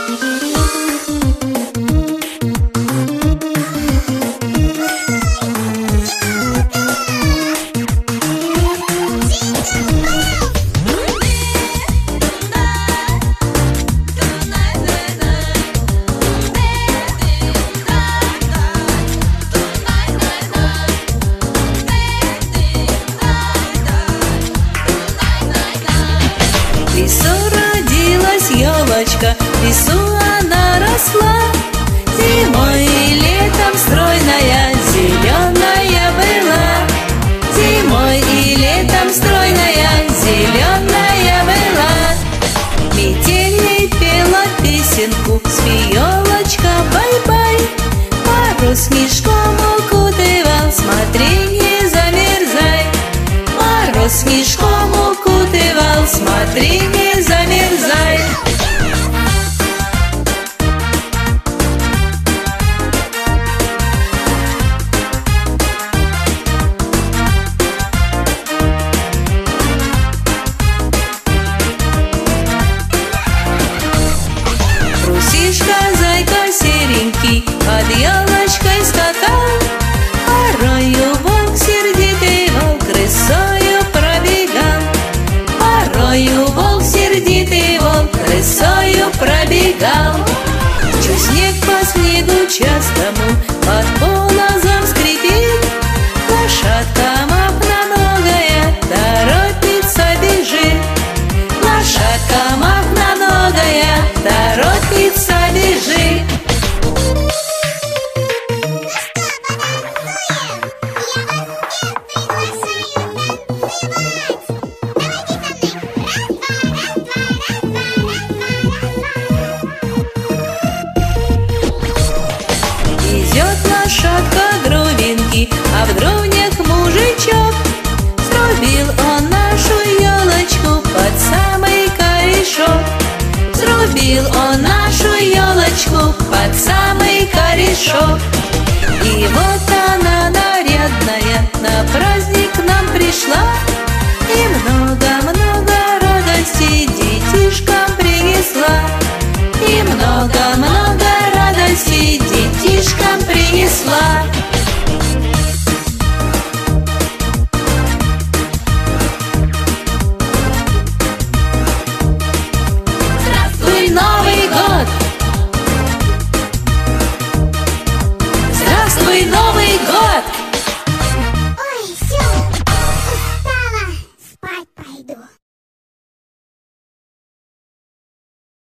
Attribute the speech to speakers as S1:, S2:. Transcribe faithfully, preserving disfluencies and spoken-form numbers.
S1: В лесу родилась елочка, в лесу она росла. Зимой и летом стройная, зеленая была. Зимой и летом стройная, зеленая была. Метель пела песенку, спи, елочка, бай-бай. Мороз снежком укутывал, смотри, не замерзай. Мороз снежком укутывал, смотри, не замерзай. Трусишка, зайка серенький, под елочкой скакал. Порою волк, сердитый волк, рысою пробегал. Порою волк, сердитый волк, рысою пробегал. Чуть снег по снегу частому под полозом скрипит. Лошадка мохноногая торопится, бежит. Лошадка мохноногая торопится, бежит. Везет лошадка дровинки, а в дровнях мужичок. Срубил он нашу елочку под самый корешок. Срубил он нашу елочку под самый корешок. И вот она нарядная на праздник к нам пришла. И много-много радости детишкам принесла. И много-много радости детишкам принесла. Здравствуй, Новый год! Здравствуй, Новый год!
S2: Ой, все, устала, спать пойду.